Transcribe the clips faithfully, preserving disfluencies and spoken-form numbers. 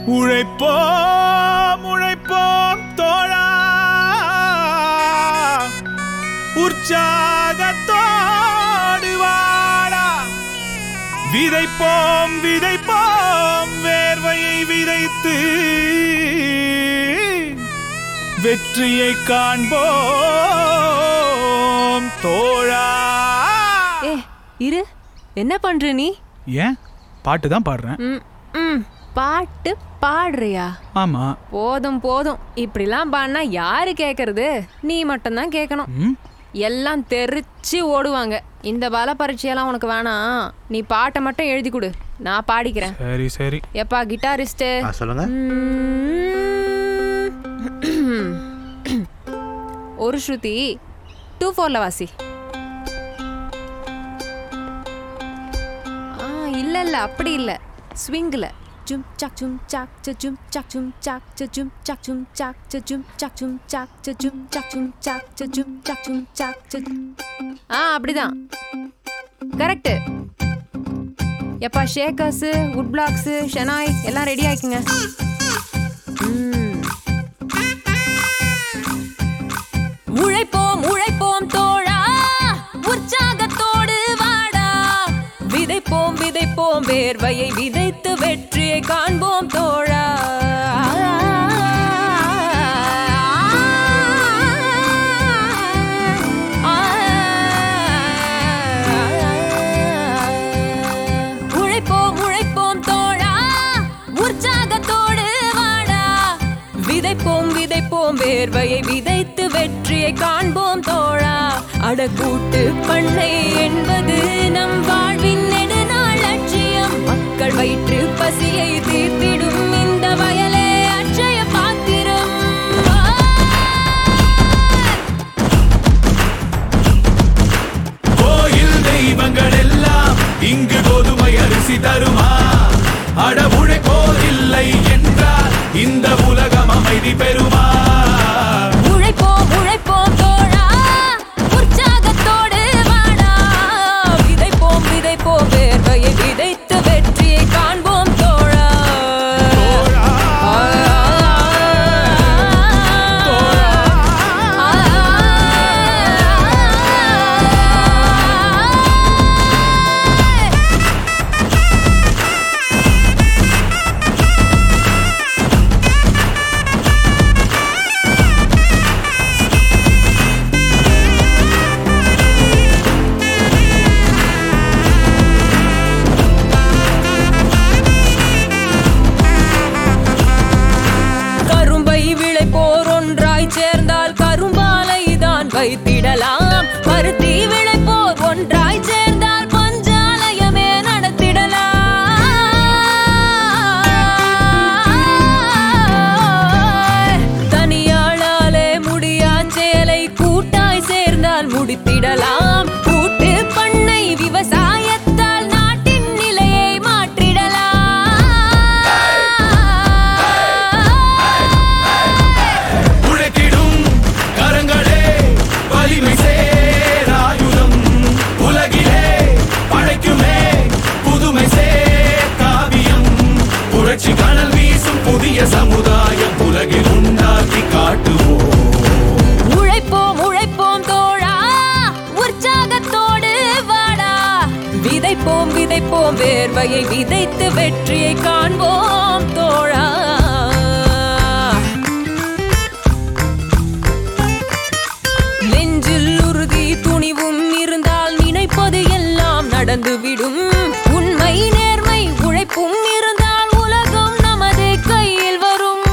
உழைப்போம் உழைப்போம் தோழா, உற்சாகத்தோடு வாடா. விதைப்போம் விதைப்போம் வேர்வையை விதைத்து வெற்றியை காண்போம் தோழா. ஏ இரு, என்ன பண்ற நீ? ஏன் பாட்டு தான் பாடுறேன். பாட்டு பாடுறியா? ஆமா. போதும் போதும், இப்படிலாம் பாடினா யாரு கேக்குறது? நீ மட்டும்தான் கேட்கணும். எல்லாம் தெரிச்சு ஓடுவாங்க. இந்த பல பரீட்சையெல்லாம் உனக்கு வேணாம். நீ பாட்டை மட்டும் எழுதி கொடு, நான் பாடிக்கிறேன். சரி சரி. எப்பா கிட்டாரிஸ்ட் சொல்லுங்க. ஒரு ஸ்ருதி டூ ஃபோர்ல வாசி. ஆ இல்ல இல்ல அப்படி இல்ல, ஸ்விங்ல. Jum chak jum chak cha jum chak jum chak cha jum chak jum chak cha jum chak jum chak cha jum chak jum chak cha jum chak jum chak cha. ஆ அப்படிதான் correct. எப்பா Shakers, would blocks, Shenoy எல்லாம் ready ஆயிக்குங்க. உழைப்போம் உழைப்போம் தோழா, உற்சாகத்தோடு வாடா. விதைப்போம் விதைப்போம் வேர்வையை விதைத்து வெற்றியை காண்போம் தோழா. உழைப்போம் உழைப்போம் தோழா, உற்சாகத்தோடு வாடா. விதைப்போம் விதைப்போம் வேர்வையை விதைத்து வெற்றியை காண்போம் தோழா. அடக்கூட்டு பண்ணை என்பது நம் வாழ்வின் நெடுநாள் லட்சியம். மக்கள் வயிற்று பசியை தீர்த்திடும் இந்த வயலே அட்சய பாத்திரம். கோயில் தெய்வங்கள் எல்லாம் இங்கு கோதுமை அரிசி தருமா? அட உழைப்போர் இல்லை என்றால் இந்த உலகம் அமைதி பெறுமா? உழைப்போம் உழைப்போம் தோழா, உற்சாகத்தோடு வாடா. விதைப்போம் விதைப்போம் வேர்வையை விதைத்து வெற்றியை காண்போம் தோழா. வைத்திடலாம். பருத்தி விளைப்போர் ஒன்றாய் சேர்ந்தால் பஞ்சாலயமே நடத்திடலாம். தனியாளாலே முடியா செயலை கூட்டாய் சேர்ந்தால் முடித்திடலாம். கூட்டு பண்ணை விவசாயத்தால் நாட்டின் நிலையை மாற்றிடலாம். உழைத்திடும் கரங்களே வலிமை சேராயுதம், உலகிலே படைக்குமே புதுமை சேர் காவியம். புரட்சி கனல் வீசும் புதிய சமுதாயம் உலகில் உண்டாக்கி காட்டுவோம். உழைப்போம் உழைப்போம் தோழா, உற்சாகத்தோடு வாடா. விதைப்போம் விதைப்போம் வேர்வையை விதைத்து வெற்றியை காண்போம் தோழா. நெஞ்சில் உறுதி துணிவும் இருந்தால் நினைப்பது எல்லாம் நடந்துவிடும். உண்மை நேர்மை உழைப்பும் இருந்தால் உலகம் நமது கையில் வரும்.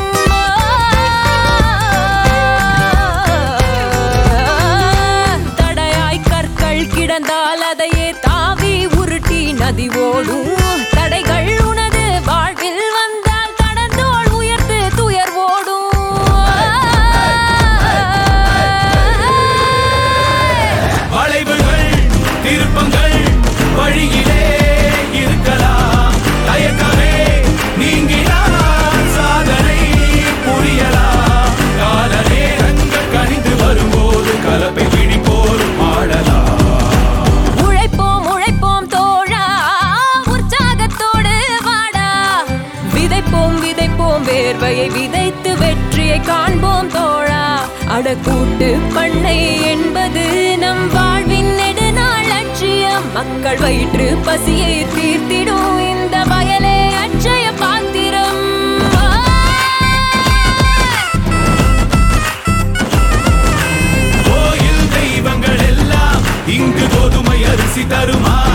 தடையாய் கற்கள் கிடந்தால் அதையே தாவி உருட்டி நதி ஓடும். தடைகள் உனது வாழ்வில் வந்தால் கடந்தோள் உயர்த்து துயர் ஓடும். வளைவுகள் திருப்பங்கள் வழியில் உழைப்போம் வேர்வையை விதைத்து வெற்றியை காண்போம் தோழா. அடக்கூட்டு பண்ணை என்பது நம் வாழ்வின் நெடுநாள் லட்சியம். மக்கள் வயிற்று பசியை தீர்த்திடும் இந்த வயலே அட்சய பாத்திரம். கோயில் தெய்வங்கள் எல்லாம் இங்கு கோதுமை அரிசி தருமா?